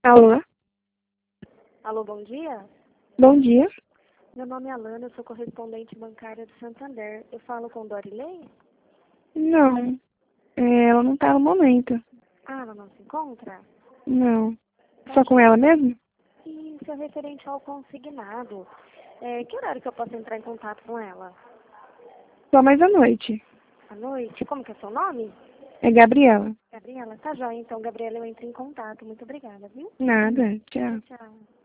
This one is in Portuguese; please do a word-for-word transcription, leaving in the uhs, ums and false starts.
Alô? Alô, bom dia. Bom dia. Meu nome é Alana, eu sou correspondente bancária do Santander. Eu falo com Dorilei? Não, é, ela não tá no momento. Ah, ela não se encontra? Não. Só com Tadinha. ela mesmo? Isso é referente ao consignado. É, que horário que eu posso entrar em contato com ela? Só mais à noite. À noite? Como que é seu nome? É Gabriela. Gabriela, tá joia. Então, Gabriela, eu entro em contato. Muito obrigada, viu? Nada. Tchau. Tchau, tchau.